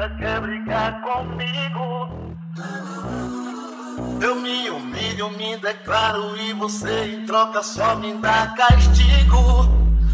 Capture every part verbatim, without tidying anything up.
ainda quer brigar comigo. Eu me humilho, me declaro e você em troca só me dá castigo.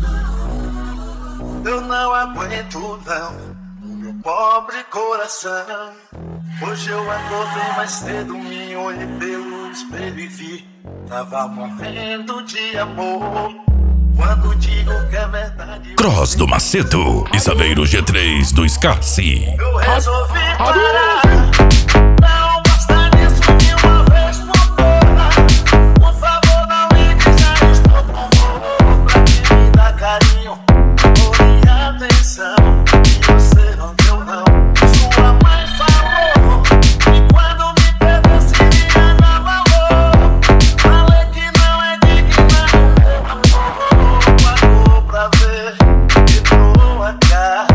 Eu não aguento não, o meu pobre coração. Hoje eu acordei mais cedo, me olhei pelo espelho e vi, tava morrendo de amor. Quando digo que é verdade. Cross do Macedo e Saveiro G três do Scarce. Eu resolvi parar. Não basta nisso de uma vez por todas. Por favor, não ligue, já estou com amor pra que me dá carinho, amor e atenção. E você não deu não. Sua mãe falou que quando me perdeu seria dar valor. Falei que não é digna do meu amor. Pagou pra ver, quebrou a cara.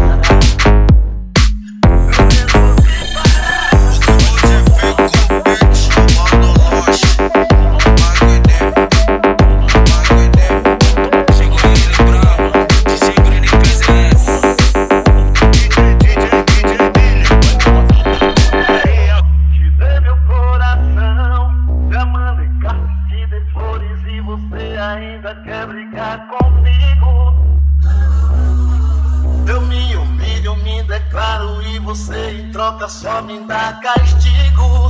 Ainda quer brigar comigo. Eu me humilho, me declaro e você em troca só me dá castigo.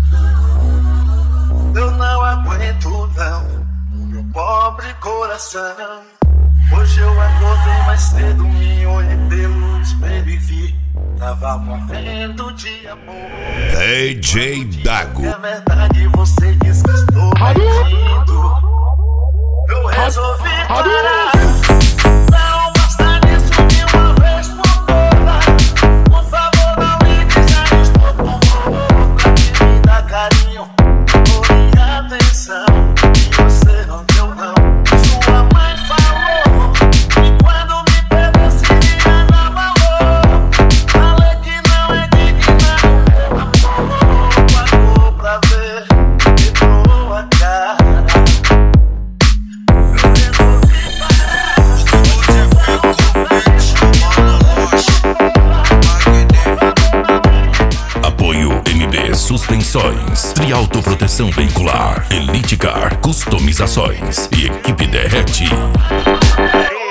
Eu não aguento não, o meu pobre coração. Hoje eu acordei mais cedo, me olhei pelo espelho e vi, tava morrendo de amor. D J Dago. É verdade, você diz que estou mentindo. Eu resolvi parar. Não basta nisso de uma vez por todas. Por favor, não ligue, já estou com amor pra que me dá carinho, amor e atenção. E você não deu não. Sua mãe falou que quando me perdeu seria dar valor. Falei que não é digna do meu amor. Pagou pra ver, quebrou a cara. Apoio M B Suspensões, Triauto Proteção Veicular, Elite Car, Customizações e Equipe Derrete.